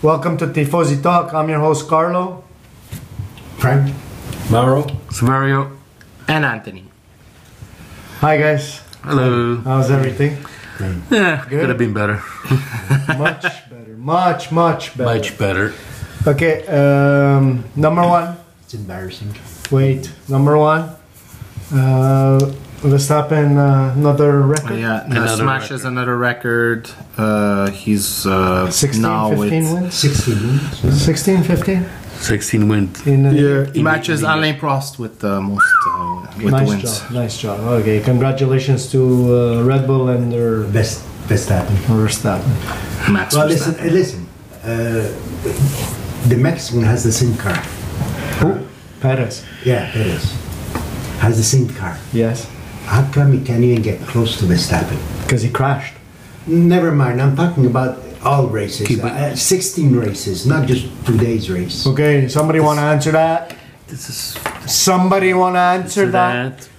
Welcome to Tifosi Talk. I'm your host, Carlo. Frank. Mauro. Samario. And Anthony. Hi, guys. Hello. How's everything? Yeah, Good? could have been better. Much better. Much better. Much better. Okay, number one. It's embarrassing. Wait, number one. Verstappen, another record? Yeah, Another smashes record. another record. He's 16, now 15 with... wins? 16 wins. 16, 15? 16 wins. In, He matches Alain Prost with the most with nice the wins. job, nice job. Okay, congratulations to Red Bull and their Verstappen. Verstappen. Max Well, Verstappen. listen. The Mexican has the same car. Who? Perez. Yeah, Perez. Has the same car. Yes, How come he can't even get close to Verstappen? because he crashed. Never mind. I'm talking about all races. Keep it- 16 races, not just today's race. Okay, somebody want to answer that? This is Somebody want to answer that?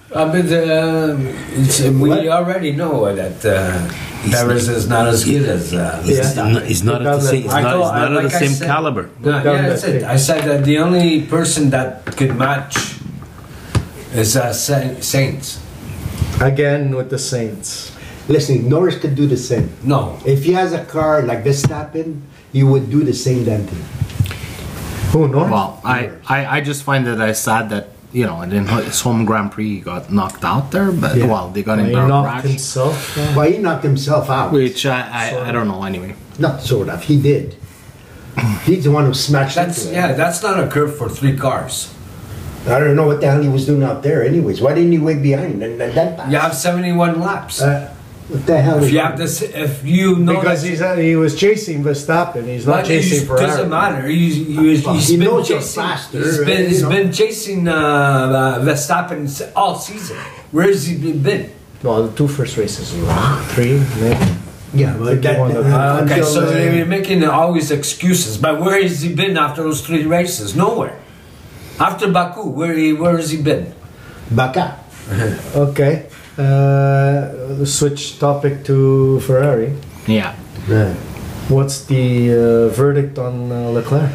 we already know that Perez is not as good as He's not at the same. He's I not, thought- he's not like at the I same said- caliber. Put down that's that it. thing. I said that the only person that could match is Saints. Again with the Saints. Listen, Norris could do the same. No. If he has a car like Verstappen, he would do the same damn thing. Who, Norris? Well, I just find that I sad that, you know, in his home Grand Prix he got knocked out there, but Yeah. well, they got He into a knocked crash, himself down. Well, he knocked himself out. which I don't know anyway. Not sort of. He did. He's the one who smashed into it. That's not a curve for 3 cars. I don't know what the hell he was doing out there. Anyways, why didn't he wait behind and that pass? You have 71 laps. What the hell? If is you that? have this, if you know Because he was chasing Verstappen. He's not chasing Ferrari. doesn't matter. He's He been knows you're chasing. faster, He's you know. been chasing Verstappen all season. Where has he been? Well, the 2 first races, right? 3, maybe. Yeah, but He won the- Okay, until, so you're making always excuses. But where has he been after those 3 races? Nowhere. After Baku, where has he been? Baka. Okay. Switch topic to Ferrari. Yeah. Yeah. What's the verdict on Leclerc?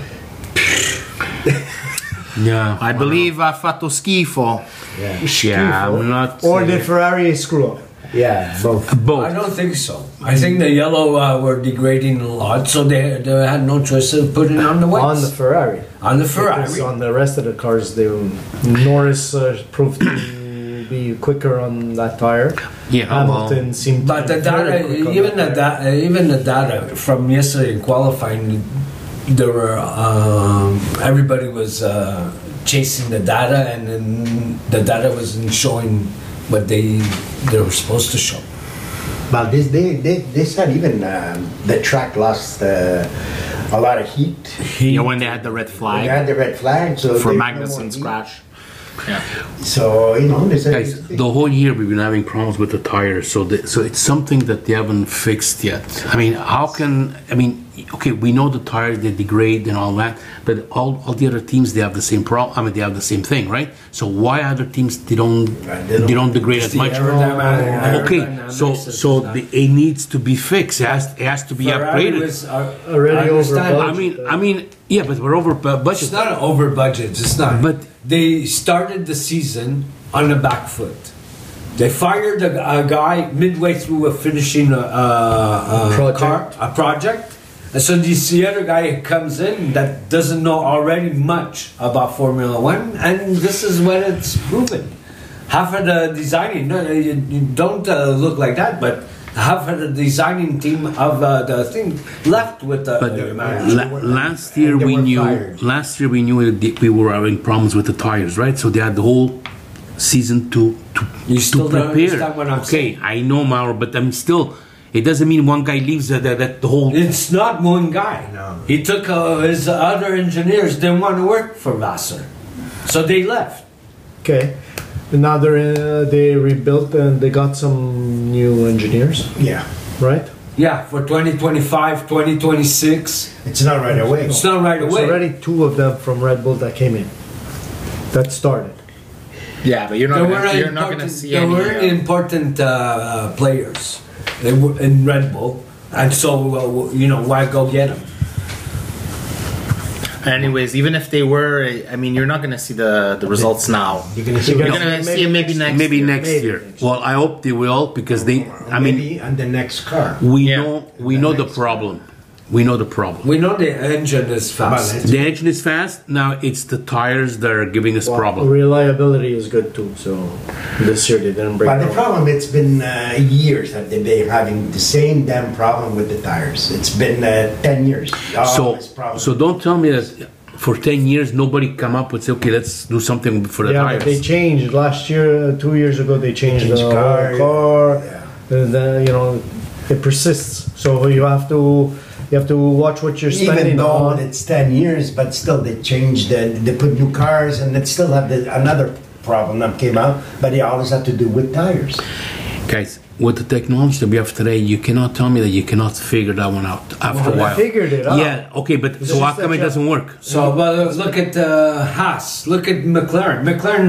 Yeah. I believe ha fatto schifo. Yeah, I'm not. Or did Ferrari screw up? Yeah, both. I both. don't think so. I think the yellow were degrading a lot, so they had no choice of putting on the whites. On the Ferrari. On the Because Ferrari. on the rest of the cars, Norris proved to be quicker on that tire. Yeah, Hamilton seemed But to the be very data, quick on even that the even the data from yesterday in qualifying, there were everybody was chasing the data, and then the data wasn't showing what they were supposed to show. But they said even the track lost a lot of heat. Yeah, when they had the red They flag had the red flag, so for there's no Magnussen's more heat. crash. So you know, they said Guys, the whole year we've been having problems with the tires, so it's something that they haven't fixed yet. I mean, how can okay, we know the tires they degrade and all that, but all the other teams they have the same problem. I mean, they have the same thing, right? So why other teams they don't degrade as much? Okay, so it needs to be fixed. It has to be upgraded. Already over budget. I mean, yeah, but we're over budget. It's not an over budget. It's not. But They started the season on the back foot. They fired a guy midway through finishing a project. And so the other guy comes in that doesn't know already much about Formula One, and this is what it's proven. Half of the designing, no, you don't look like that, but half of the designing team of the thing left with the manager. Last year And they we were knew. fired. Last year we knew we were having problems with the tires, right? So they had the whole season to You still don't prepare. understand what I'm okay, I know, Mauro, but I'm still. It doesn't mean one guy leaves that the whole. It's not one guy. No. He took his other engineers didn't want to work for Vassar, so they left. Okay. And now they rebuilt and they got some new engineers, Yeah, right? Yeah, for 2025, 2026. it's not right away. It's not right There's away. already 2 of them from Red Bull that came in. That started. Yeah, but you're There not gonna see there any. were important players. They were in Red Bull, and so you know why go get them? Anyways, even if they were, I mean, you're not going to see the results now. You're gonna see. You're going to see it maybe next Maybe year. next year. Well, I hope they will because they. I mean, maybe on the next car. we Yeah. know the problem. We know the problem. We know the engine is fast. The engine is fast. Now it's the tires that are giving us problem. Reliability is good too. So this year they didn't break But the down. problem, it's been years that they're having the same damn problem with the tires. It's been 10 years. So, This problem. so don't tell me that for 10 years nobody come up with say, okay, let's do something for the Yeah, tires. but they changed last year. 2 years ago, they changed the changed car. car, And then, it persists. So you have to watch what you're Even spending though on. it's 10 years, but still they changed, they put new cars and they still have another problem that came out, but they always have to do with tires. Guys, with the technology that we have today, you cannot tell me that you cannot figure that one out after a I while. figured it out. Yeah, okay, but so how just come a it job. doesn't work? So, but look at Haas. Look at McLaren. McLaren,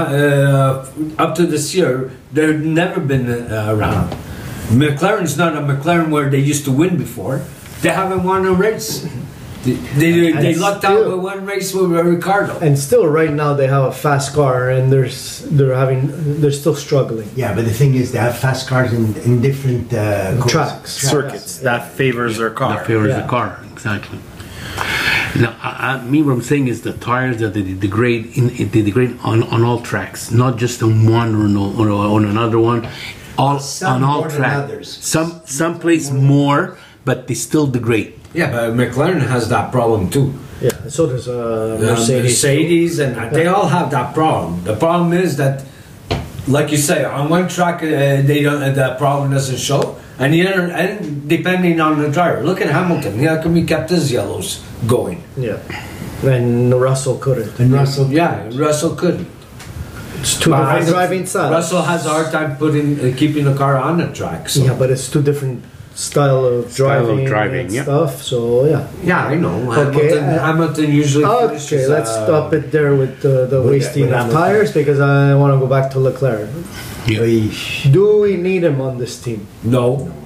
up to this year, they've never been around. McLaren's not a McLaren where they used to win before. They haven't won a race. They lucked out with one race with Ricardo. And still, right now, they have a fast car, and they're still struggling. Yeah, but the thing is, they have fast cars in different Tracks. Circuits that favors their car. That favors Yeah. the car, exactly. Now, what I'm saying is the tires that they degrade on all tracks, not just on one or on another one, Some on all more than tracks. others. Some place more, but they still degrade. Yeah, but McLaren has that problem too. Yeah, so does Mercedes. And they all have that problem. The problem is that, like you say, on one track they don't. The problem doesn't show, and the other, and depending on the driver. Look at Hamilton. How come he kept his yellows going? Yeah. And Russell couldn't. And Russell, Yeah, Russell couldn't. It's two different driving styles. Russell has a hard time keeping the car on the track. So. Yeah, but it's two different style of driving, and yeah. stuff. So yeah. Yeah, I know. Okay, Hamilton usually Okay, finishes. let's stop it there with the wasting with of Hamilton. tires because I want to go back to Leclerc. Yeah. Do we need him on this team? No.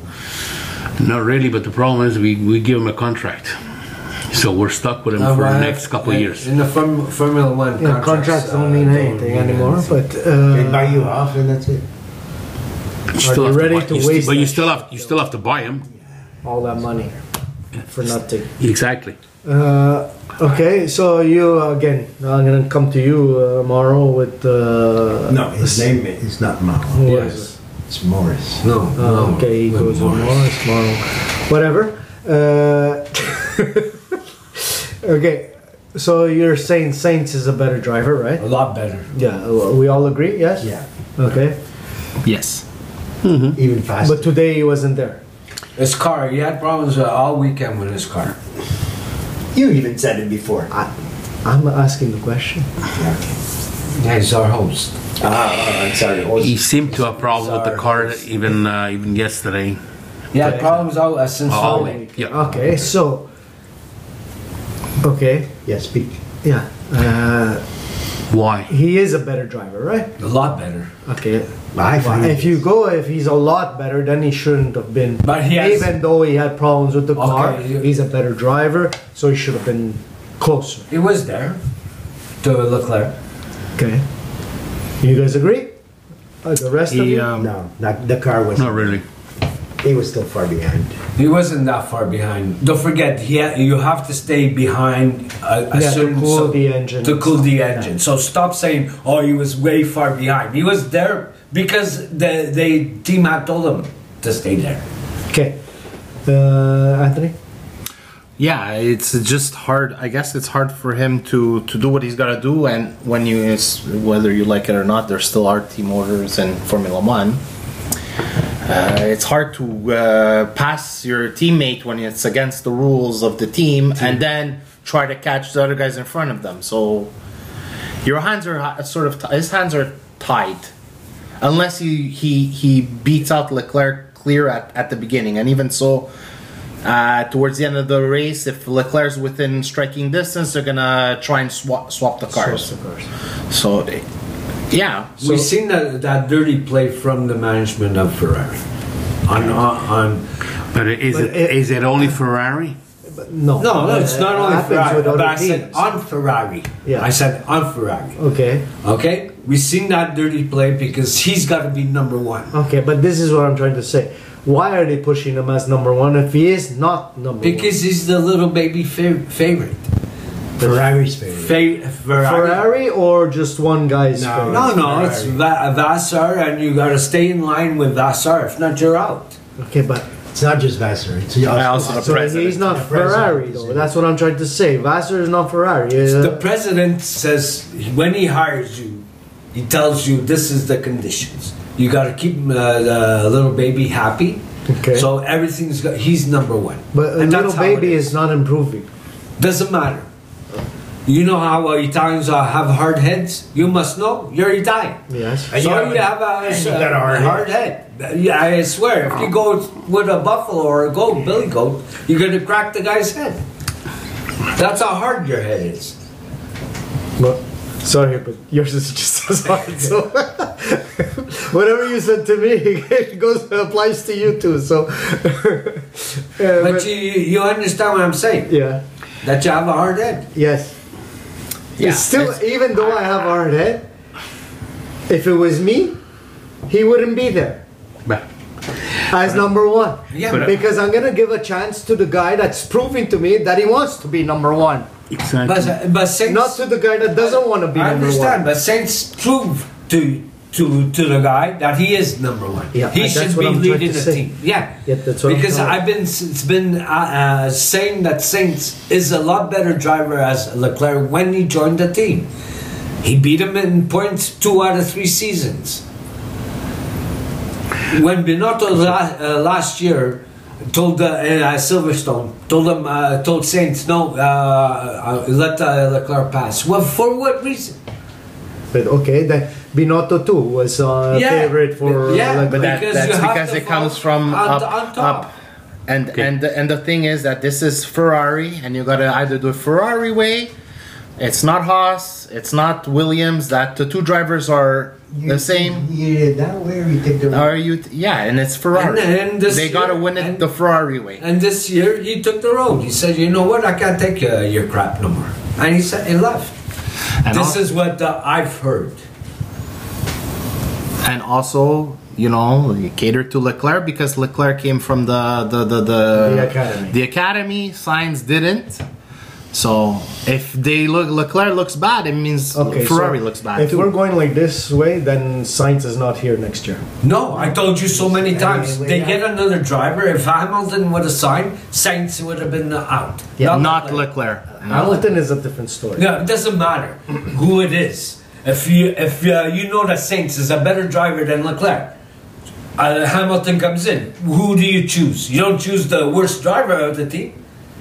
Not really, but the problem is we give him a contract. So we're stuck with him for the next couple of years. In the Formula One, Yeah, contracts don't mean anything anymore. But they buy you off and that's it. Still you have ready buy- to you waste but that you still have to buy him. all that money for nothing. Exactly. Okay, so you again. I'm gonna come to you tomorrow with. No, his name is not Mao. Who Yes. is it? It's Morris. No. Oh, okay, he goes with Morris tomorrow. Whatever. Okay, so you're saying Saints is a better driver, right? A lot better. Yeah, we all agree. Yes. Yeah, Okay, Yes. even faster. but today he wasn't there. His car, he had problems all weekend with his car. You even said it before. I'm asking the question. Yeah, he's our host. Sorry. He seemed to have problems with the car even yesterday. He had problems all since All all week. Yeah. Okay, so. Okay, Yeah, speak. yeah. Why? He is a better driver, right? A lot better. Okay. I find If he's a lot better, then he shouldn't have been. But he has- even though he had problems with the car, Okay, he's a better driver, so he should have been closer. He was there to Leclerc. Okay. You guys agree? The rest of He, you? no, not the car was. Not really. He was still far behind. He wasn't that far behind. Don't forget, you have to stay behind a Yeah, to certain cool the engine To and cool stuff. the engine. So stop saying, "Oh, he was way far behind." He was there because the team had told him to stay there. Okay. Anthony? Yeah, it's just hard. I guess it's hard for him to do what he's got to do. And when whether you like it or not, there's still RT motors in Formula One. It's hard to pass your teammate when it's against the rules of the team, and then try to catch the other guys in front of them. So your hands are his hands are tied, unless he beats out Leclerc clear at the beginning, and even so. Towards the end of the race, if Leclerc's within striking distance, they're gonna try and swap the cars. So, yeah. We've seen that dirty play from the management of Ferrari. On But is it only Ferrari? No. No, it's not only happens Ferrari, with but other I said teams. on Ferrari. Yeah. I said on Ferrari. Okay. Okay? We've seen that dirty play because he's got to be number one. Okay, but this is what I'm trying to say. Why are they pushing him as number one if he is not number Because he's the little baby favorite. Ferrari's favorite. one? Ferrari or just one guy's No, favorite? No, it's Vassar, and you got to stay in line with Vassar. If not, you're out. Okay, but It's not just Vassar. It's also the so president. he's not The president Ferrari is though. it. That's what I'm trying to say. Vassar is not Ferrari. The president says when he hires you, he tells you this is the conditions. You got to keep the little baby happy. Okay. So he's number one. But a And little that's how it baby is not improving. Doesn't matter. You know how Italians have hard heads? You must know. You're Italian. Yes. And So you you have and you got a hard head. Yeah, I swear, if you go with a buffalo or a goat, billy goat, you're going to crack the guy's head. That's how hard your head is. But sorry, but yours is just as hard. So whatever you said to me, it applies to you too. So, But you understand what I'm saying? yeah, That you have a hard head. yes. Yeah, It's still, it's- even though I have a hard head, if it was me, he wouldn't be there But as number one. Yeah, But- Because I'm gonna give a chance to the guy that's proving to me that he wants to be number one, exactly. but Saints, not to the guy that doesn't want to be I number understand, one. but Saints prove to the guy that he is number one. Yeah, he that's should what be I'm trying leading to the say. team. Yeah, Yeah, that's what I'm because telling- I've been saying that Saints is a lot better driver as Leclerc when he joined the team. He beat him in points 2 out of 3 seasons. When Binotto last year told Silverstone told Saints no, let Leclerc pass. Well, for what reason? But okay, then Binotto too was a favorite for. Yeah, But Because that's you have because to it comes follow from on up, top. up. And the thing is that this is Ferrari, and you gotta either do it Ferrari way. It's not Haas. It's not Williams. That the two drivers are the same. Yeah, that way or you take the. Are you? Yeah, and it's Ferrari. And this They gotta year- win it and- the Ferrari way. And this year he took the road. He said, "You know what? I can't take your crap no more." And he said he left. And This al- is what I've heard. and also, you know, you cater to Leclerc because Leclerc came from the academy. The academy. Sainz didn't. So if Leclerc looks bad, it means Ferrari so looks bad If too. we're going like this way, then Sainz is not here next year. No, I told you so many times. Anyway, They yeah. get another driver. If Hamilton would have signed, Sainz would have been out. Yeah, Not Leclerc. Hamilton is a different story. No, it doesn't matter who it is. If you know that Sainz is a better driver than Leclerc, Hamilton comes in. Who do you choose? You don't choose the worst driver of the team.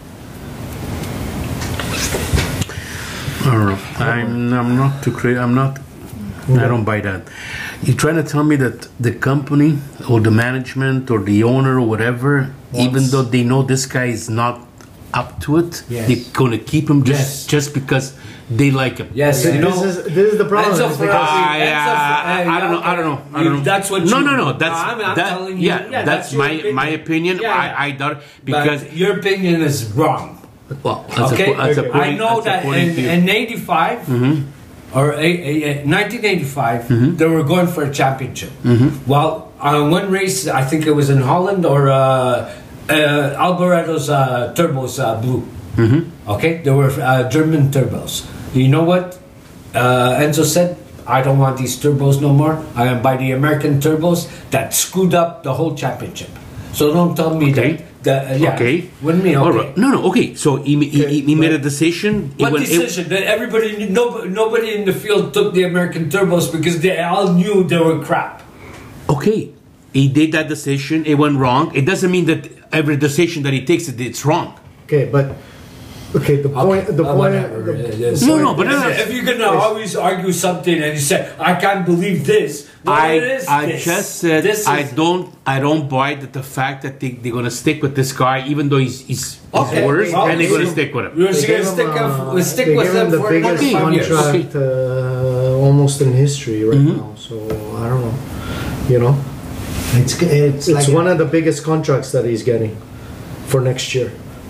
I don't know. I'm not too crazy. I don't buy that. You're trying to tell me that the company or the management or the owner or whatever, even though they know this guy is not up to it, Yes. they're gonna keep him Yes. just because they like him. Yes, Yeah, you know. this is the problem. Enzo is Ferrari- because- I don't know. I don't know. That's what No, you- no, no. That's I'm that. telling you. Yeah, Yeah, that's that's your my opinion. opinion. Yeah. I doubt it because But your opinion is wrong. well, that's Okay, according, I know that's that according to you. in '85 or 1985 they were going for a championship. Well, on one race, I think it was in Holland or Alboredo's turbos blew. Okay, they were German turbos. You know what Enzo said? I don't want these turbos no more. I am by the American turbos that screwed up the whole championship. So don't tell me Okay. that. Yeah, Okay. With me, okay. All right. No. Okay. So he made a decision. What When decision? That everybody, nobody in the field took the American turbos because they all knew they were crap. Okay, he did that decision. It went wrong. It doesn't mean that every decision that he takes it's wrong. Okay, but the point. The point. Whatever the- it is. No, no, but no, no. If you're gonna always argue something and you say, "I can't believe this," well, it is I this. just said This I is- don't buy that the fact that they're gonna stick with this guy even though he's Okay, worse well, and they're gonna so- stick with him. We're They gonna gave stick, him, we'll stick they with gave them him the for another biggest 5 years. contract almost in history right now. So I don't know. You know, It's it's like one of the biggest contracts that he's getting for next year.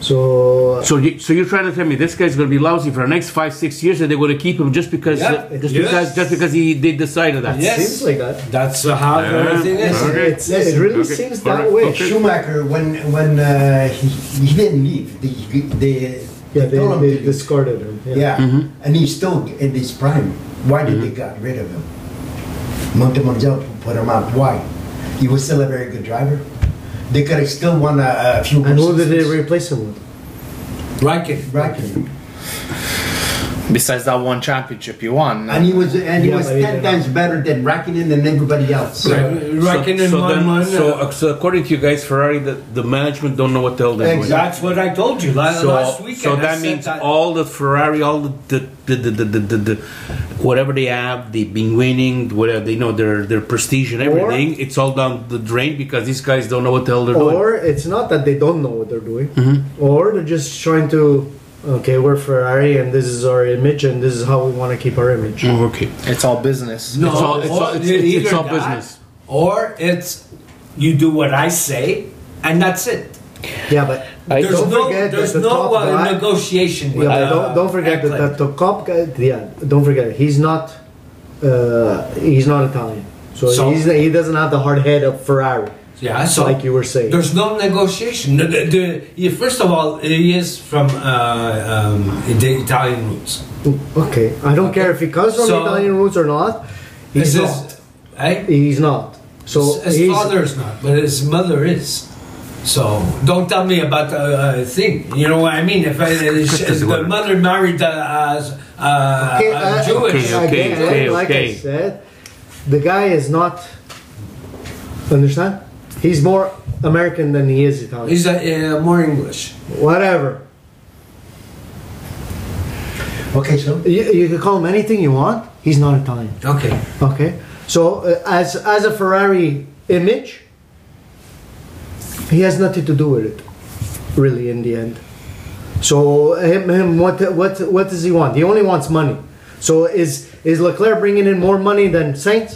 So So you're trying to tell me this guy's going to be lousy for the next 5-6 years, and they're going to keep him just because Yeah. just because they decided that? Yes. seems like that. That's how everything is. Okay. It really Okay. seems All that right. way. Okay. Schumacher, when he didn't leave, Yeah, they told him they to- discarded him. Yeah, and he's still in his prime. Why did they got rid of him? Montemurgel put him out. Why? He was still a very good driver. They could have still won a few. And who did they seasons. replace him with? Raikkonen. Besides that one championship you won. And he was Yeah, but he 10 didn't. times better than Raikkonen and everybody else. Raikkonen won one. So according to you guys, Ferrari, the management don't know what the hell they're doing. Exactly. That's what I told you last weekend. So I that said means that. all the Ferrari, all the whatever they have, they've been winning, whatever they know, their prestige and everything. It's all down the drain because these guys don't know what the hell they're doing. Or it's not that they don't know what they're doing, Mm-hmm. or they're just trying to. Okay, we're Ferrari, and this is our image, and this is how we want to keep our image. Oh, okay. It's all business. No, It's all- it's all- or it's either all that, business. Or it's you do what I say, and that's it. Yeah, but There's don't no, forget there's that the top no guy. negotiation. With, Yeah, but don't forget that Eckland. the top guy. Yeah, don't forget he's not Italian, so he doesn't have the hard head of Ferrari. Yeah, so like you were saying. there's no negotiation. First of all, he is from the Italian roots. Okay, I don't care if he comes from So- Italian roots or not. He's His- not. eh? He's not. So his he's, father is not, but his mother is. So don't tell me about the thing. You know what I mean? If the mother married Jewish, Like I said, the guy is not. Understand? He's more American than he is Italian. he's more English. Whatever. Okay, so You can call him anything you want. He's not Italian. Okay. Okay. So as a Ferrari image, he has nothing to do with it, really. In the end. So him what does he want? He only wants money. So is Leclerc bringing in more money than Sainz?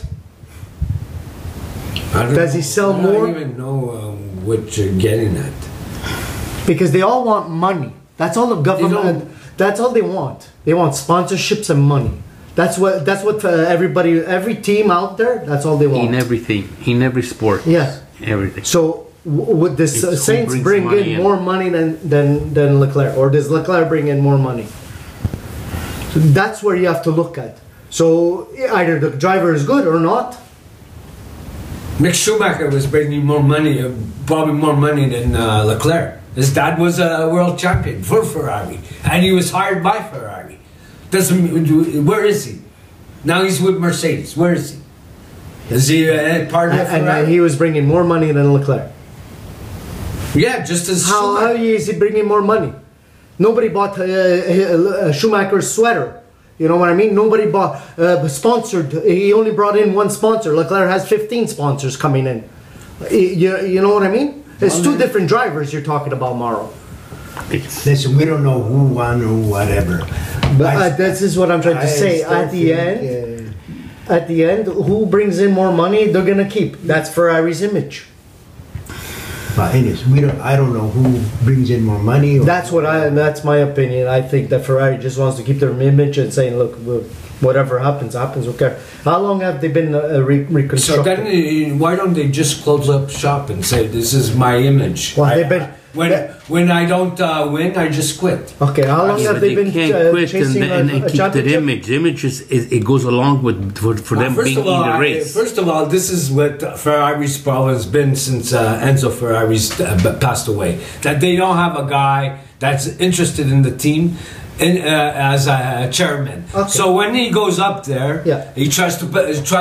Does he sell more? I don't even know what you're getting at. Because they all want money. That's all the government. That's all they want. They want sponsorships and money. That's what everybody, every team out there. That's all they want. In everything, in every sport. Yes. Everything. So would the It's who Saints brings bring money in in. more money than Leclerc, or does Leclerc bring in more money? So that's where you have to look at. So either the driver is good or not. Mick Schumacher was bringing more money, probably more money than Leclerc. His dad was a world champion for Ferrari, and he was hired by Ferrari. Where is he? Now he's with Mercedes. Where is he? Is he part of Ferrari? And he was bringing more money than Leclerc. Yeah, just as How Schumacher. is he bringing more money? Nobody bought Schumacher's sweater. You know what I mean? Nobody bought sponsored. He only brought in one sponsor. Leclerc has 15 sponsors coming in. You know what I mean? It's two different drivers you're talking about, Mauro. listen, we don't know who won or whatever. But this is what I'm trying to I say. still At the end, who brings in more money, they're gonna keep. That's Ferrari's image. But anyways, I don't know who brings in more money. Or, That's my opinion. I think that Ferrari just wants to keep their image and saying, look, whatever happens. Okay. How long have they been So reconstructed? then, why don't they just close up shop and say, "This is my image"? Well, they've been- When I don't win, I just quit. Okay, how long Yeah, have but they they been can't quit chasing and a keep that championship? image. The image it goes along with for them being in the race. First of all, this is what Ferrari's problem has been since Enzo Ferrari's passed away. That they don't have a guy that's interested in the team as a chairman. Okay. So when he goes up there, Yeah. he tries to.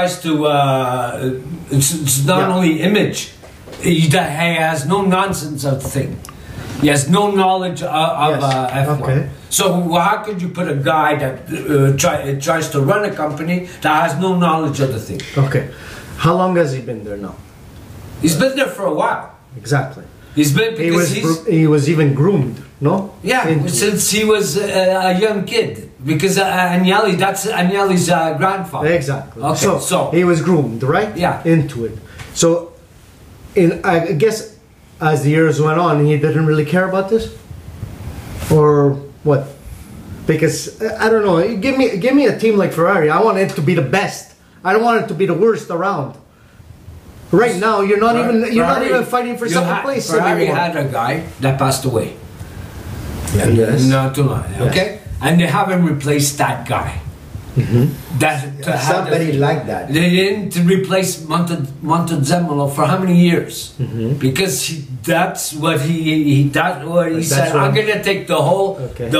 It's not Yeah. only image. He has no nonsense of thing. He has no knowledge of Yes. F1. Okay. So how could you put a guy that tries to run a company that has no knowledge of the thing? Okay, how long has he been there now? He's been there for a while. Exactly. He's been because He was even groomed, no? yeah, Into- since he was a young kid. Because Agnelli, that's Agnelli's grandfather. Exactly. Okay, so he was groomed, right? Yeah. Into it. So, I guess as the years went on, he didn't really care about this. or what? Because I don't know. Give me a team like Ferrari. I want it to be the best. I don't want it to be the worst around. Right now, you're not even fighting for second place Ferrari anymore. had a guy that passed away. Yes. Not too long. Okay, and they haven't replaced that guy. Somebody like that. They didn't replace Montezemolo for how many years? Because that's what he said. I'm gonna take the whole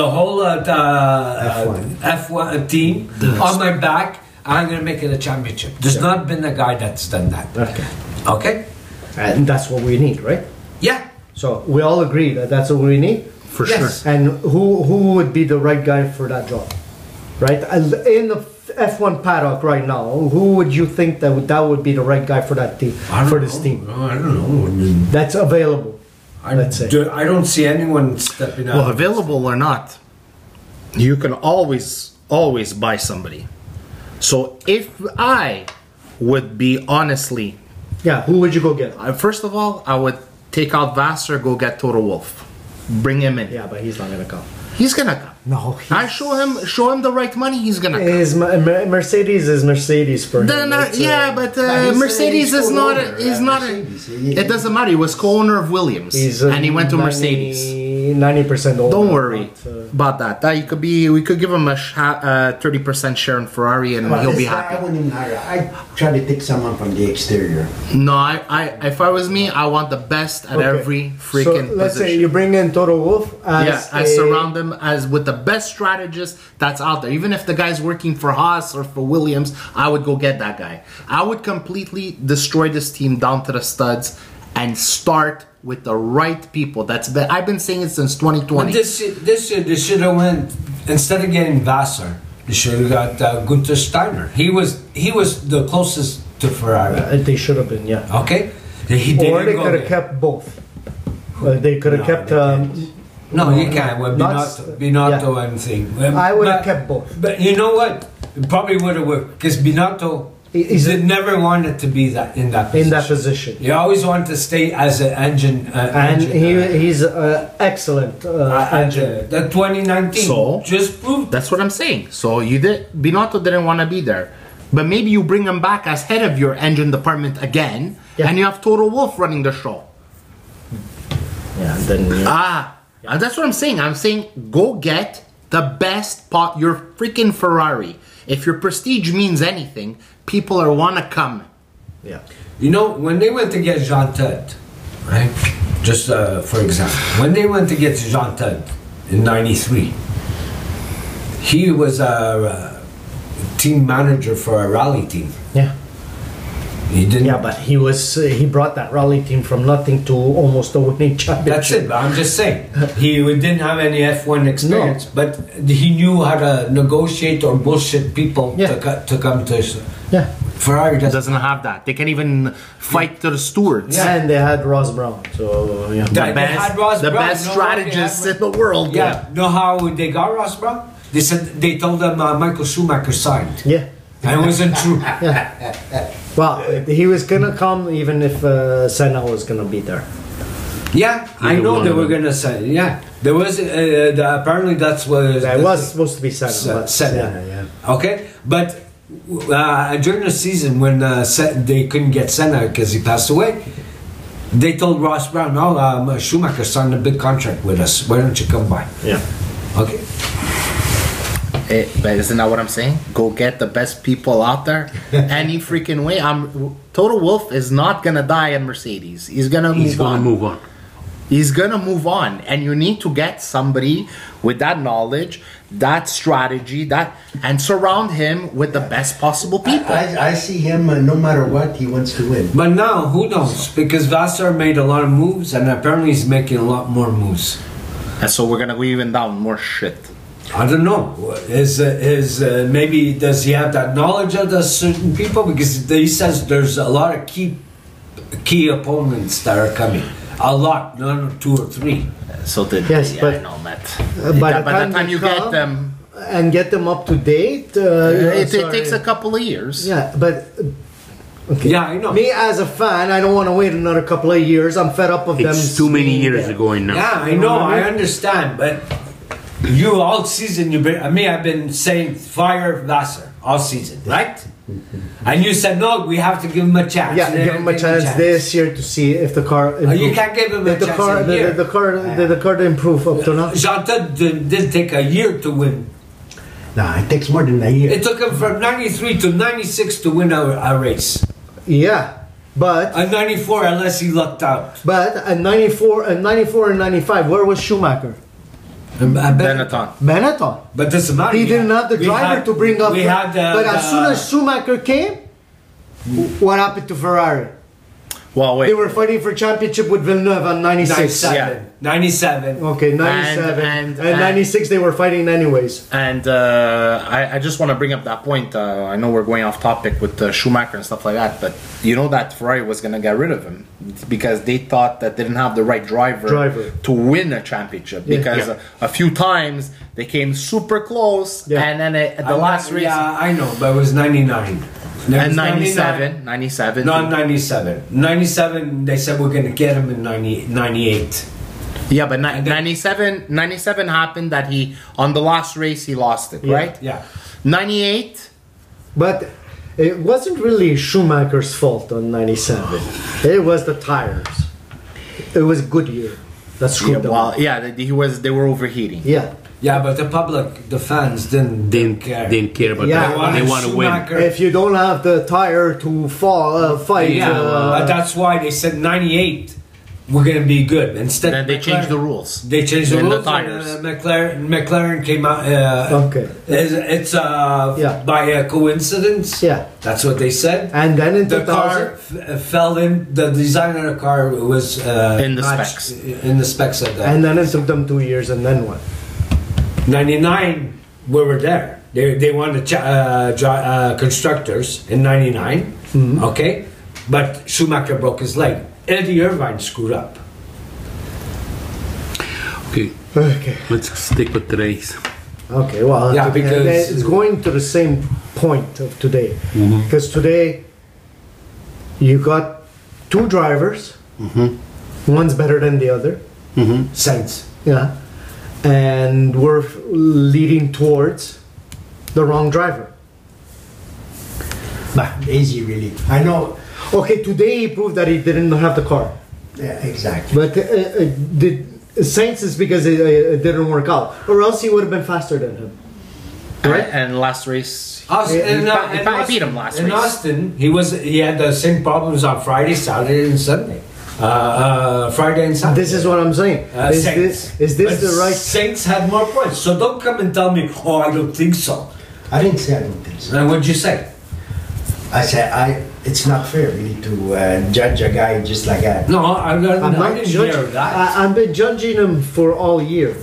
F1 team on my back. I'm gonna make it a championship. There's not been a guy that's done that. Okay. And that's what we need, right? Yeah. So we all agree that that's what we need. For Yes. sure. And who would be the right guy for that job, right? In the F1 paddock right now, who would you think that would be the right guy for that team, for this team? I don't know. I mean, That's available. Let's say. I don't see anyone stepping Well, up. available or not, you can always buy somebody. So if I would be honestly, Yeah, who would you go get? first of all, I would take out Vassar, go get Toto Wolff, bring him in. Yeah, but he's not gonna come. He's gonna come. No, I show him the right money. He's gonna come. his Mercedes is Mercedes for him. It's, But he's Mercedes still is not. owner Is at not. Mercedes. It doesn't matter. He was co-owner of Williams, and he went to Mercedes. 90% older. Don't worry But, about that. We could give him a 30% share in Ferrari, and he'll be I happy. wouldn't even hire. I try to take someone from the exterior. No, if I was me, I want the best at okay. every freaking so let's say position. you bring in Toto Wolff as I surround him as with the best strategist that's out there. Even if the guy's working for Haas or for Williams, I would go get that guy. I would completely destroy this team down to the studs and start with the right people. I've been saying it since 2020. But this year they should have went, instead of getting Vassar, they should have got Gunther Steiner. He was the closest to Ferrari. They should have been, yeah. Okay, Or they didn't go could have there. kept both. They could have No, kept. they No, you can't. With Not- Binotto and thing. I would have But- kept both. But you know what? It probably would have worked because Binotto He's never wanted to be in that position. in that position. He always wanted to stay as an engine. And he's excellent engine. The 2019 So? just proved. That's what I'm saying. So Binotto didn't want to be there. But maybe you bring him back as head of your engine department again, Yeah. and you have Toto Wolff running the show. Yeah, then And that's what I'm saying. I'm saying go get the best pot. Your freaking Ferrari. If your prestige means anything, people are wanna come. yeah. You know, when they went to get Jean Todt, right? Just for example, when they went to get Jean Todt in '93, he was a team manager for a rally team. Yeah. He didn't. Yeah, but he brought that rally team from nothing to almost a winning championship. That's it. But I'm just saying he didn't have any F1 experience, but he knew how to negotiate or bullshit people Yeah. to come to. Yeah. Ferrari It doesn't. doesn't have that. They can't even fight to the stewards. And they had Ross Brown, so yeah. They had Ross The Brown. best No, strategists they had- in the world. Yeah, know how they got Ross Brown? They said they told them Michael Schumacher signed, Yeah. and it wasn't true. Well, he was gonna come even if Senna was gonna be there. Yeah, I Either know one they of were them. gonna say. Yeah, there was apparently that's what It was supposed to be Senna. But Senna. yeah. Okay, but during the season when they couldn't get Senna because he passed away, they told Ross Brown, "No, Schumacher signed a big contract with us. Why don't you come by?" Yeah. Okay. But isn't that what I'm saying? Go get the best people out there any freaking way. Toto Wolff is not gonna die in Mercedes. He's gonna He's going to move on. He's gonna move on, and you need to get somebody with that knowledge, that strategy, and surround him with the best possible people. I see him, no matter what, he wants to win. But now, who knows? Because Vassar made a lot of moves, and apparently he's making a lot more moves. And so we're gonna go even down more shit. I don't know. Maybe does he have that knowledge of the certain people? Because he says there's a lot of key opponents that are coming. A lot, not 2 or 3. So Yes, but- I know, Matt. By By the the time time they you get come, them, and get them up to date. it sorry. takes a couple of years. Yeah, but okay. Yeah, I know. Me as a fan, I don't want to wait another couple of years. I'm fed up of them. It's too many years Yeah. ago now. Yeah, I You know know, what I I mean? understand, but You all season, I've been saying fire Vassar all season, right? And you said no, we have to give him a chance. Yeah, give him a chance this year to see if the car. You can't give him a chance. The car improve up to now. Jean-Todt did take a year to win. Nah, it takes more than a year. It took him from 93 to 96 to win a race. Yeah, but At 94, unless he lucked out. but at 94 and 95, where was Schumacher? Benetton. Benetton. But doesn't matter. He didn't have the driver to bring up. We had but as soon as Schumacher came, what happened to Ferrari? Well, wait. They were fighting for championship with Villeneuve on 96. 97. 97. Okay, 97. And- And 96 they were fighting anyways. And I just want to bring up that point. I know we're going off topic with Schumacher and stuff like that, but you know that Ferrari was going to get rid of him because they thought that they didn't have the right driver. To win a championship. Yeah. Because a few times they came super close, Yeah. and then at the last race. Yeah, I know, but it was 99. And 97. Not 97. 97, they said we're going to get him in 98. Yeah, but 97 happened that he, on the last race, he lost it, Yeah. right? Yeah. 98. But it wasn't really Schumacher's fault on 97. It was the tires. It was Goodyear that Yeah, screwed them well, up. yeah, they were overheating. Yeah. Yeah, but the public, the fans didn't care. Didn't care about Yeah. that. They want to win. Schumacher. If you don't have the tire to fight, Yeah, but that's why they said 98, we're going to be good. Instead, Then they changed the rules. They changed the And the rules. tires. And, McLaren came out. Okay. It's Yeah. by coincidence. Yeah. That's what they said. And then in The 2000, car fell in. The design of the car was In the matched specs. In the specs of that. and then it took them 2 years, and then what? 99, we were there. They won the constructors in 99. Mm-hmm. Okay, but Schumacher broke his leg. Eddie Irvine screwed up. Okay, Okay. let's stick with today's. Okay, well, Yeah, because- it's going to the same point of today. Mm-hmm. Because today, you got two drivers. One's better than the other. Saints. Yeah. And we're leading towards the wrong driver. Nah, easy really. I know. Okay, today he proved that he didn't have the car. Yeah, exactly. But Sainz is because it didn't work out. Or else he would have been faster than him. Right? And last race, He beat him last in race. Austin, he had the same problems on Friday, Saturday, and Sunday. Friday and Saturday. This is what I'm saying. Saints. Is this But the right... Saints had more points, so don't come and tell me, oh, I don't think so. I didn't say I don't think so. And what'd you say? I said it's not fair really to judge a guy just like that. No, I I'm didn't not hear judging. that. I've been judging him for all year.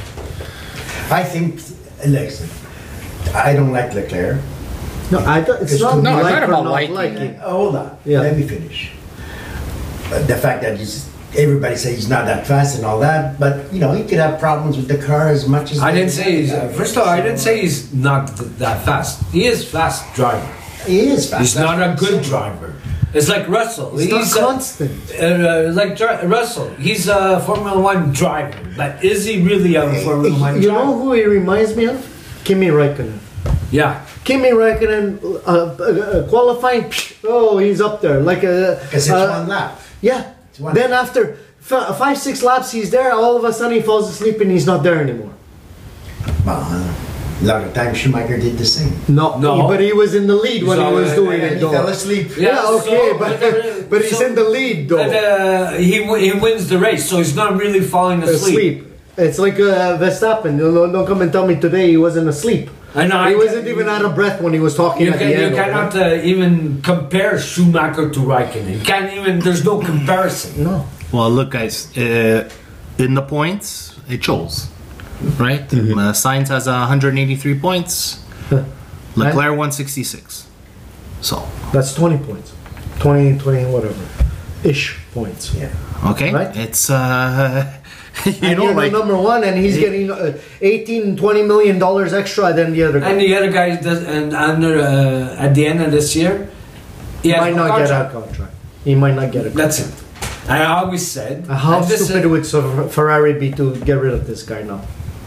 I think, listen, I don't like Leclerc. No, it's It's not too- No, it's like not or about not liking. liking. Hold on, Yeah. let me finish. The fact that everybody says he's not that fast and all that, but you know he could have problems with the car as much as. I didn't say he's. First of all, I didn't say he's not that fast. He is fast driver. he is fast. He's not a good driver. It's like Russell. It's not constant. Russell. He's a Formula One driver, but is he really a Formula One You driver? know who he reminds me of? Kimi Räikkönen. Yeah. Kimi Räikkönen qualifying. Oh, he's up there like a. Because it's one lap. Yeah. one- Then after 5-6 laps, he's there. All of a sudden, he falls asleep and he's not there anymore. Well, a lot of times Schumacher did the same. No, No. but he was in the lead when he So, was doing And it. he Though. fell asleep. Yeah, okay, so- but he's in the lead though. But, he wins the race, so he's not really falling asleep. Asleep. It's like Verstappen. Don't come and tell me today he wasn't asleep. I know. He wasn't even out of breath when he was talking You, at the end. cannot even compare Schumacher to Raikkonen. You can't even. There's no comparison. No. Well, look, guys, in the points, it shows, right? Sainz has 183 points, Leclerc 166. So, That's 20 points. 20, whatever. Ish points. Yeah. okay, Right. it's And you're the number one, and he's getting 18, $20 million extra than the other guy. And the other guy does, and under at the end of this year, He has might no not get a contract. contract. He might not get a contract. That's it. I always said. How and this stupid is- would Ferrari be to get rid of this guy now?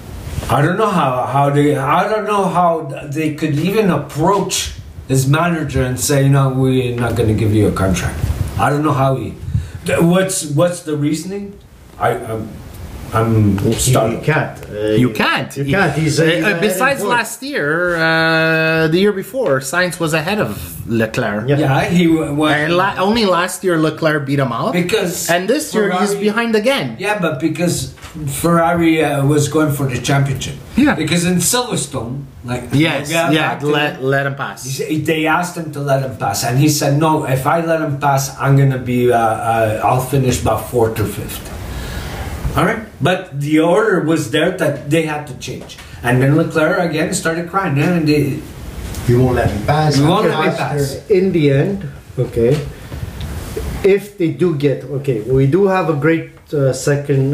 I don't know how they could even approach his manager and say, no, we're not going to give you a contract. I don't know how he. What's the reasoning? I'm You stunned. can't. You can't. You can't. He's besides last year, the year before, Sainz was ahead of Leclerc. Yeah. Yeah, he went. And only last year Leclerc beat him out. Because and this year he's Ferrari- behind again. Yeah, but because Ferrari was going for the championship. Yeah. Because in Silverstone, like Yes, we'll get yeah, back to it, let him pass. they asked him to let him pass, and he said, "No, if I let him pass, I'm gonna be. I'll finish about 4th or 5th." All right, but the order was there that they had to change, and then Leclerc again started crying. And they, You won't let him pass. You won't let me Faster. pass. In the end, okay, if they do get, okay, we do have a great second,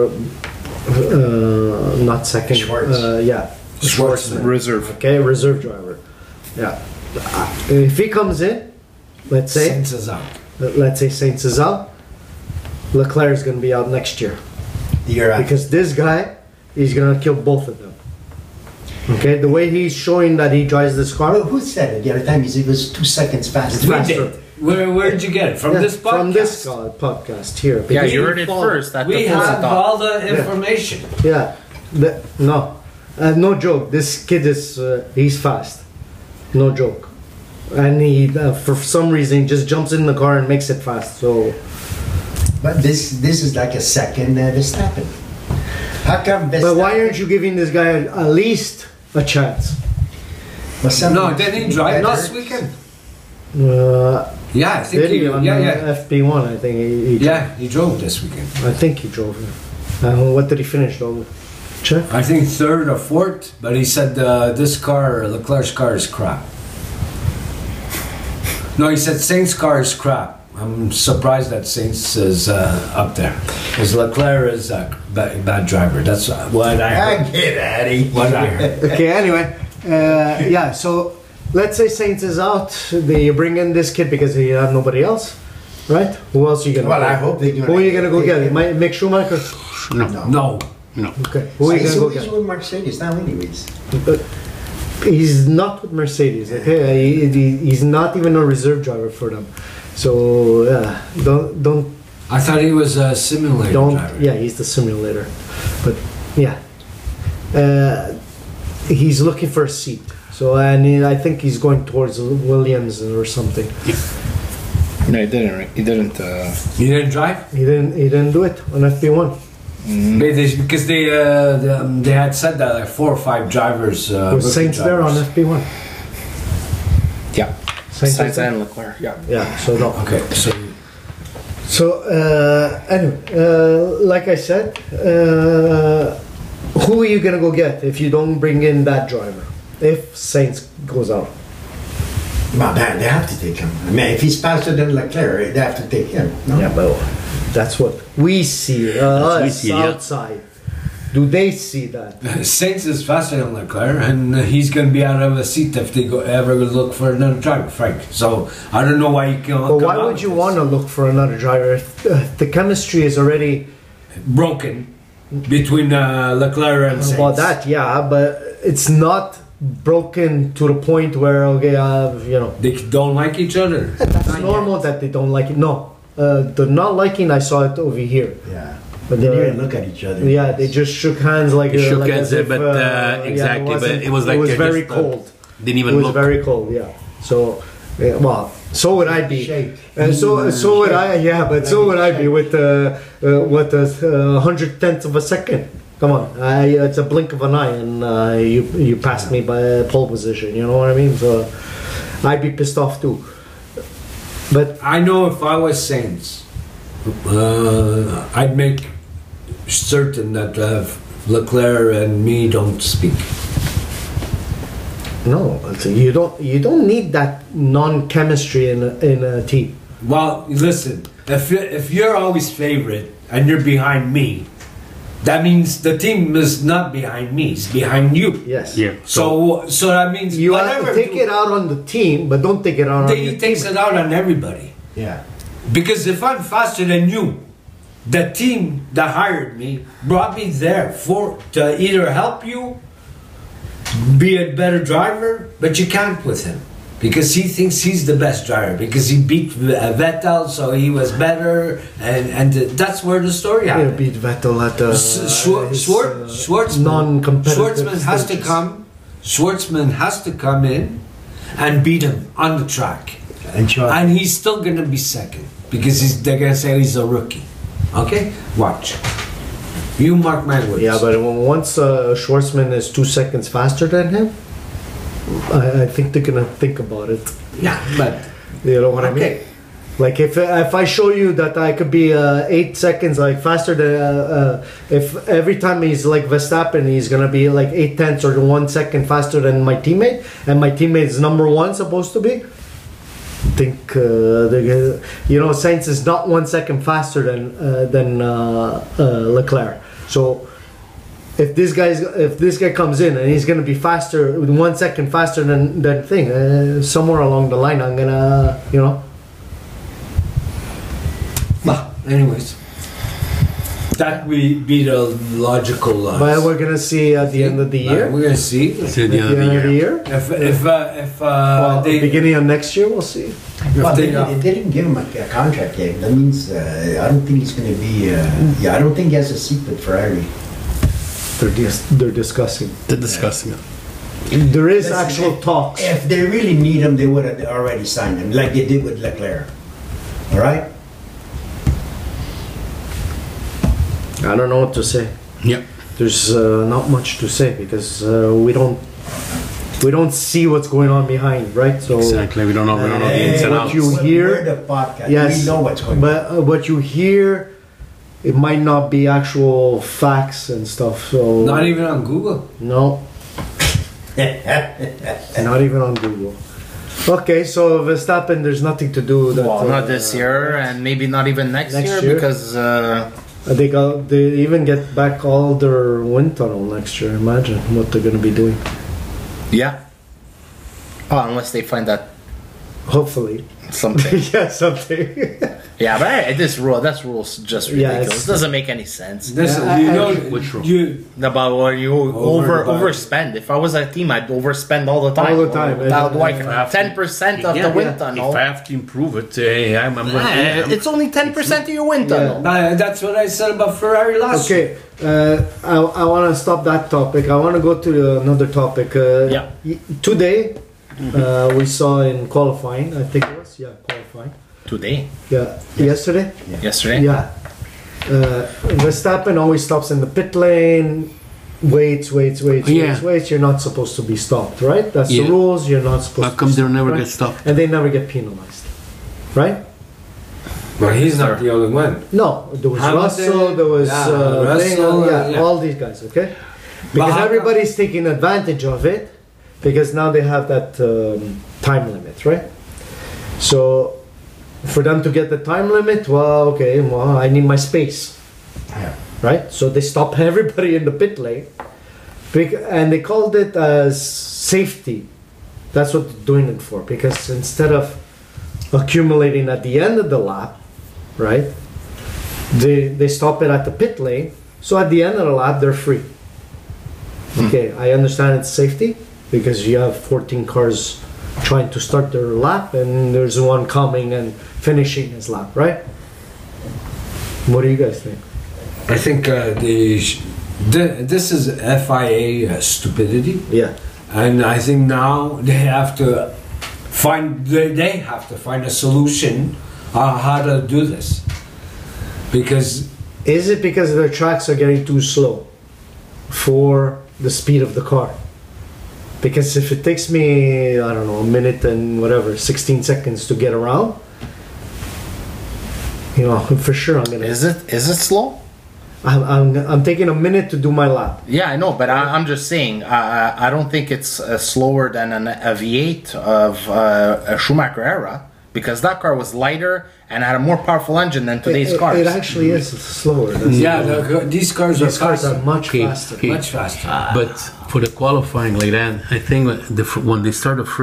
not second, Schwartz. yeah, Schwartzman. Reserve. okay, reserve driver. Yeah. If he comes in, let's say, Sainz is out. let's say Sainz is out, Leclerc is going to be out next year. The year after. Because this guy, he's going to kill both of them. Okay, the way he's showing that he drives this car. Who said it the other time? He said it was 2 seconds faster. We faster. did. Where did you get it from? Yeah, This podcast. From this podcast here. Yeah, Because you he heard it followed- first. At We the have top. all the information. Yeah, no, no joke. This kid is he's fast, no joke, and he for some reason just jumps in the car and makes it fast. So But this is like a second Verstappen. How come Verstappen? but why aren't you giving this guy at least a chance? Well, some- No, did he drive better. last weekend? Yeah, I think Did he on yeah. FP1? I think he Yeah, he drove this weekend. I think he drove. What did he finish though? Check. I think 3rd or 4th, but he said this car, Leclerc's car, is crap. No, he said Sainz' car is crap. I'm surprised that Sainz is up there. Because Leclerc is a bad driver. That's what I heard. Get out of What I heard. Okay. Anyway, yeah. So let's say Sainz is out. You bring in this kid because you have nobody else, right? Who else are you gonna? Well, get? I hope they're gonna Who are you gonna go take get? him. Mick Schumacher. No, No. no. Okay. Who are you gonna go He's get? with Mercedes now, anyways. He's not with Mercedes. Okay, he's not even a reserve driver for them. So don't I thought he was a simulator driver. yeah, he's the simulator, but yeah, he's looking for a seat. So I think he's going towards Williams or something. No, he didn't. He didn't. You didn't drive? He didn't do it on FP1. Because they had said that like 4 or 5 drivers. There was rookie Sainz there on drivers. FP1. Yeah. Sainz Sainz there? and Leclerc. Yeah. Yeah. So no. Okay, so So anyway, like I said, who are you gonna go get if you don't bring in that driver? If Sainz goes out, Well, they have to take him. I mean, if he's faster than Leclerc, they have to take him. No? yeah, but that's what we see. That's we Us see, yeah. outside, do they see that? Sainz is faster than Leclerc, and he's going to be out of a seat if they ever look for another driver, Frank. So I don't know why you can't. But why would you want to look for another driver if the chemistry is already broken between Leclerc and Sainz? about that? Yeah, but it's not broken to the point where okay, you know, They don't like each other. it's normal that they don't like it. No, the not liking I saw it over here. Yeah. But They didn't even look at each other. Yeah, they just shook hands like They shook like hands, as if, but yeah, exactly. But wasn't- it was like it was they're very just, cold. Didn't even It was look. very cold. Yeah. So, well, so would I be. Shake. So would I. Yeah, but so would I be with what 100/10 of a second. Come on, it's a blink of an eye, and you passed me by pole position. You know what I mean? So I'd be pissed off too. But I know if I was Sainz, I'd make certain that Leclerc and me don't speak. no, you don't need that non-chemistry in a team. Well, listen, if you're always favorite and you're behind me, that means the team is not behind me; it's behind you. Yes. Yeah. So that means You have whatever to take it out on the team, but don't take it out on your He takes team. it out on everybody. Yeah. Because if I'm faster than you, the team that hired me brought me there to either help you be a better driver, but you can't with him. Because he thinks he's the best driver. Because he beat Vettel, so he was better, and that's where the story Yeah, happened. beat Vettel at Schwartzman, non-competitive Schwartzman has to stages. come. Schwartzman has to come in and beat him on the track, and he's still gonna be second because they're gonna say he's a rookie. Okay, watch. You mark my words. Yeah, but once Schwartzman is 2 seconds faster than him, I think they're gonna think about it. yeah, but You know what I mean? okay. Like if I show you that I could be 8 seconds like faster than if every time he's like Verstappen, he's gonna be like 8/10 or 1 second faster than my teammate, and my teammate is number one supposed to be. I think Sainz is not 1 second faster than Leclerc. So if this guy comes in and he's gonna be faster, 1 second faster than thing, somewhere along the line I'm gonna Well, anyways, that would be the logical. But we're gonna see at the end of the year. We're gonna see. See at At the end of the year. If Well, they beginning of next year, we'll see. Well, they- they didn't give him a contract yet. That means I don't think he's going to be. I don't think he has a seat with Ferrari. They're discussing. They're discussing it. There is Listen, actual talks. If they really need him, they would have already signed him, like they did with Leclerc. All right. I don't know what to say. Yep. There's not much to say because we don't see what's going on behind, right? So Exactly. We don't know the ins and what outs. you hear- We're the podcast. yes, We know what's going on. but what you hear, it might not be actual facts and stuff. So not even on Google. no, not even on Google. Okay, so Verstappen, there's nothing to do. That, Well, not this year, and maybe not even next year, because They even get back all their wind tunnel next year. Imagine what they're going to be doing. yeah. Oh, unless they find that Hopefully, something. yeah, something. Yeah, but this rule, that's rules just Yeah, ridiculous. it's- It doesn't make any sense. Listen, Yeah, you I- know, Which rule? you About where you Over the overspend. If I was a team, I'd overspend all the time. All the time, How do I? yeah. 10% of the wind tunnel. If I have to improve it, I'm going to. It's only 10% of your wind tunnel. that's what I said about Ferrari last year. Okay, I want to stop that topic. I want to go to another topic. Yeah. Today, we saw in qualifying, I think it was, qualifying. Today, Yeah, yesterday? yesterday. Yeah. Verstappen always stops in the pit lane, waits. Yeah. You're not supposed to be stopped, right? That's Yeah. the rules. You're not supposed How to come be they'll never right? get stopped? And they never get penalized, right? But he's not the only one. No, there was Hamilton, Russell, there was Russell, yeah. all these guys, okay? Because how everybody's taking advantage of it because now they have that time limit, right? So for them to get the time limit, I need my space, Yeah. right? So they stop everybody in the pit lane, and they called it as safety. That's what they're doing it for, because instead of accumulating at the end of the lap, right? They stop it at the pit lane, so at the end of the lap they're free. Okay, I understand it's safety because you have 14 cars trying to start their lap and there's one coming and finishing his lap, right? What do you guys think? I think this is FIA stupidity, Yeah. and I think now they have to find a solution how to do this, because Is it because the tracks are getting too slow for the speed of the car? Because if it takes me, I don't know, a minute and whatever, 16 seconds to get around, for sure I'm gonna. Is it slow? I'm taking a minute to do my lap. Yeah, I know, but I'm just saying. I don't think it's slower than a V8 of a Schumacher era, because that car was lighter and had a more powerful engine than today's cars. It actually is slower. these cars These cars are much Okay, faster. okay. much faster. But for the qualifying like that, I think when they start the first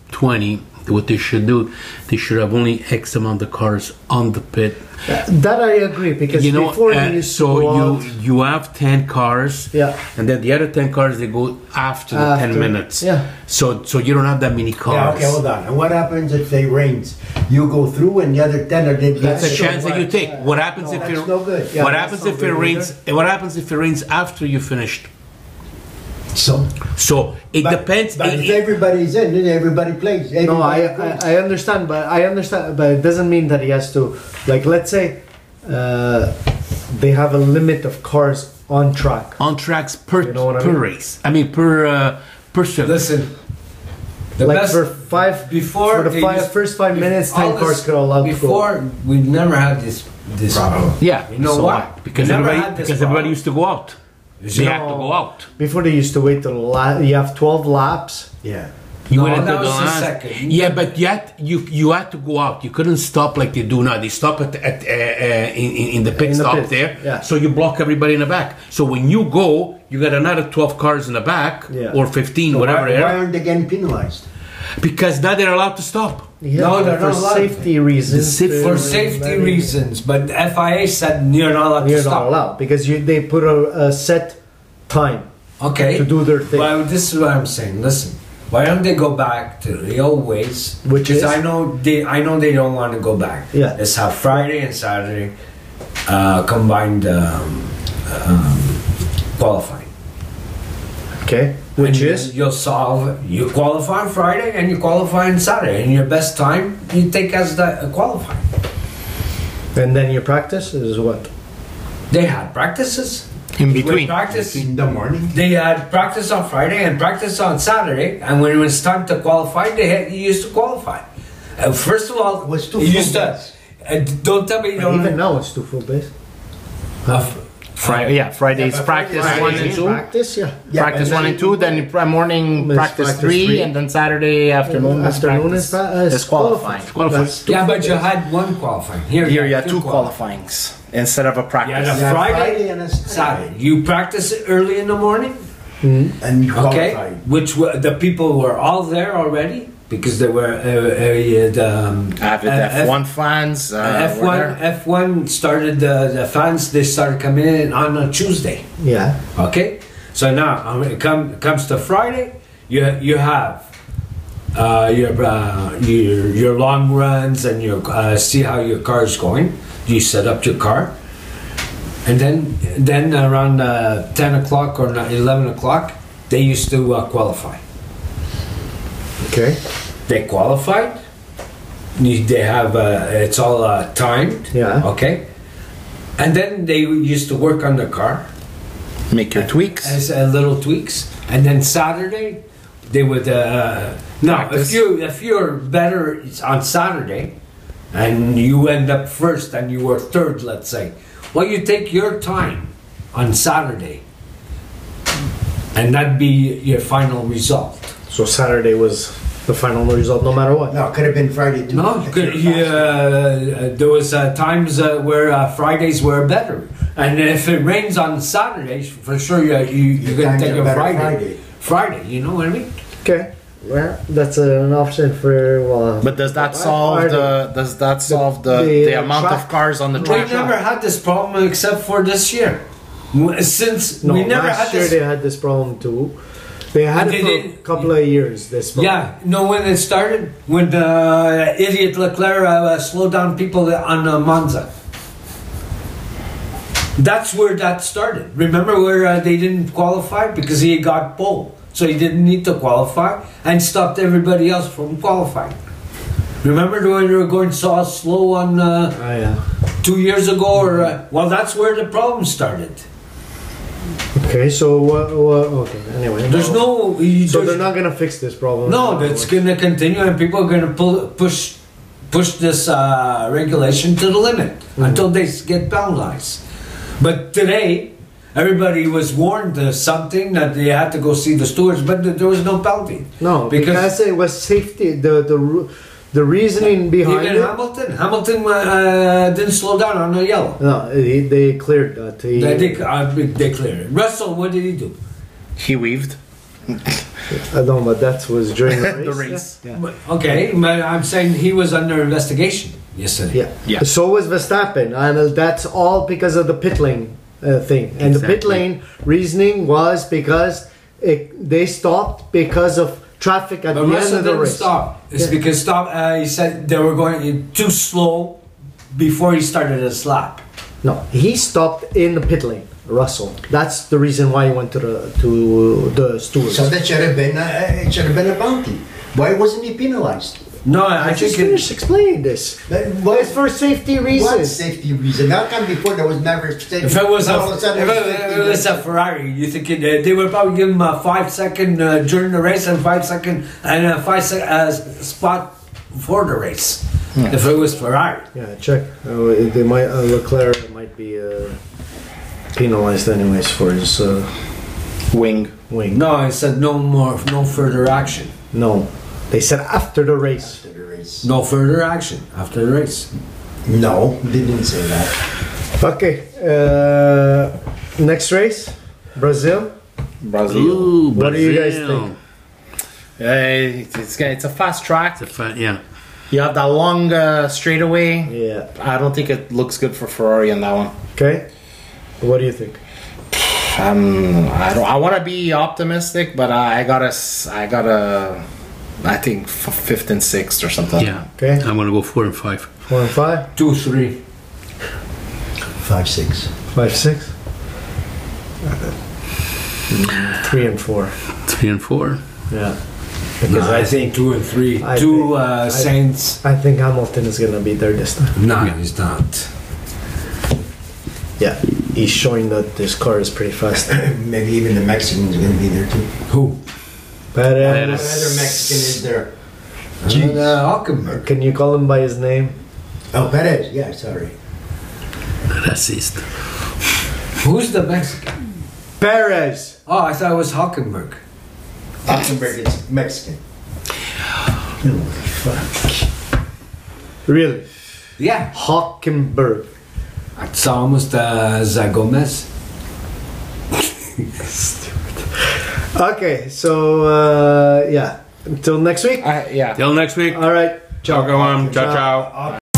20, what they should do, they should have only X amount of cars on the pit. That I agree, because before you used to go out, you have 10 cars, Yeah. and then the other 10 cars they go after the 10 minutes. Yeah. So you don't have that many Yeah, cars. okay, hold on. And what happens if it rains? You go through and the other 10 are dead. That's a That's chance that you right. take. What happens if that's it? no good. Yeah, what that's happens not if it good rains? What happens if it rains after you finished? So, So it depends. But if everybody's in, then everybody plays. No, Everybody goes. I understand, but it doesn't mean that he has to. Like, let's say they have a limit of cars on track. on tracks per You know what I per mean? race. I mean per circuit. Listen, the Like best for five before for the they five, used- first 5 minutes, all 10 cars this- could allowed to go. Before we never had this problem. Yeah, You know so why? Because We never everybody had this because everybody problem. used to go out. They had to go out. Before they used to wait till you have 12 laps. Yeah. You No, went into that the was the last- second. Yeah, but yet you had to go out. You couldn't stop like they do now. They stop at in the pit In the stop pit, there. yeah. So you block everybody in the back. So when you go, you got another 12 cars in the back Yeah. or 15, So whatever. why there. aren't they getting penalized? Because now they're allowed to stop. Yeah, No, they're for not allowed. safety reasons. For safety reasons, but the FIA said you're not allowed to You're stop. not allowed because they put a set time Okay. to do their thing. Well, this is what I'm saying. Listen, why don't they go back to the old ways? Which Because is? I know they don't want to go back. Yeah. Let's have Friday and Saturday combined qualifying. Okay, which And is you qualify on Friday and you qualify on Saturday, and your best time you take as the qualifying. and then your practice is what? They had practices. In With between. practice, In the morning? they had practice on Friday and practice on Saturday, and when it was time to qualify, you used to qualify. First of all, It was two you used full to. days. Don't tell me you But don't. even now it's 2 full days. Friday, Friday's but practice Friday- 1 and 2. Practice, yeah. Yeah, Practice and 1 then- and 2, then morning It's practice practice 3, three. and then Saturday afternoon Afternoon is qualifying. That's 2 Yeah, full but you days. had one qualifying. Here Here you had 2 qualifying. qualifyings instead of a practice. Yeah, Yeah, Friday and a Saturday. You practice early in the morning, And you okay? qualified. Which the people were all there already because they were Avid F1 fans. were F1 there. F1 started the fans. They started coming in on a Tuesday. Yeah. Okay, so now when it comes to Friday, you have your long runs and you see how your car is going. You set up your car, and then around 10 o'clock or 11 o'clock, they used to qualify. Okay. They qualified. They have it's all timed. Yeah. Okay, and then they used to work on the car. Make your tweaks. As little tweaks, and then Saturday they would no Practice. if you're better on Saturday and you end up first and you were third, let's say, well, you take your time on Saturday and that'd be your final result. So Saturday was the final result, no matter what. No, it could have been Friday too. No, If good, you're faster. there was times where Fridays were better, and if it rains on Saturdays, for sure you're Your gonna times take are a better Friday. Friday, you know what I mean? Okay. Well, that's an option for But does that solve the amount of track- cars on the We track? never had this problem except for this year. Since No, we never last had year this. they had this problem too. They had And it they for didn't- a couple of years. This problem. Yeah, no, when it started, when the idiot Leclerc slowed down people on Monza. That's where that started. Remember where they didn't qualify because he got pole, so he didn't need to qualify and stopped everybody else from qualifying. Remember when they were going so slow on Oh, yeah. 2 years ago, or well, that's where the problem started. Okay. So what? Okay. Anyway. There's no. you- So there's- they're not gonna fix this problem. No, that's going to continue, and people are going to push this regulation to the limit until they get penalized. But today, everybody was warned of something that they had to go see the stewards, but there was no penalty. No, because it was safety. The reasoning behind Even it. Hamilton didn't slow down on the yellow. No, they cleared that. They cleared it. Russell, what did he do? He weaved. I don't know, but that was during the race. The race. Yeah. But, okay, but I'm saying he was under investigation yesterday. Yeah. Yeah. So was Verstappen, and that's all because of the pit lane thing. And the pit Exactly. lane reasoning was because they stopped because of traffic at But the end Russell of the didn't race. stop. It's Yeah. because he said they were going too slow before he started his lap. No, he stopped in the pit lane. Russell. That's the reason why he went to the stewards. So that should have been a bounty. Why wasn't he penalized? No, I I just think finished explaining this. What It's for safety What reasons. safety reason? How come before there was never safety? if it was All of a sudden if it was it safety was a reason. Ferrari, you think they would probably give him a 5 second during the race and 5 second and a 5 second spot for the race. If it was Ferrari. Yeah, check. They might Leclerc might be penalized anyways for his Wing. wing. No, I said no further action. No, they said after the race. After the race. No further action after the race. No, they didn't say that. Okay, next race, Brazil. Brazil. Ooh, What do you guys Brazil. think? It's a fast track. Yeah. You have that long straightaway. Yeah. I don't think it looks good for Ferrari on that one. Okay. What do you think? I want to be optimistic, but I think fifth and sixth or something. Yeah. Okay. I'm gonna go 4 and 5. 4 and 5, 2, 3. 5, 6. 5, 6, 3 and 4. 3 and 4. Yeah. No, Because I think 2 and 3. I Two think- Saints. I think Hamilton is gonna be there this time. No, he's not. Yeah, he's showing that this car is pretty fast. Maybe even the Mexican's going to be there too. Who? But What other Mexican is there? Jeez. Hockenberg. can you call him by his name? Oh, Perez. Yeah, sorry. Racist. Who's the Mexican? Perez. Oh, I thought it was Hockenberg. Hockenberg is Mexican. Holy fuck. Really? Yeah. Hockenberg. It's almost Zagomez. Okay, so yeah. Until next week. Yeah. Till next week. All right. Ciao, go on. Ciao, ciao.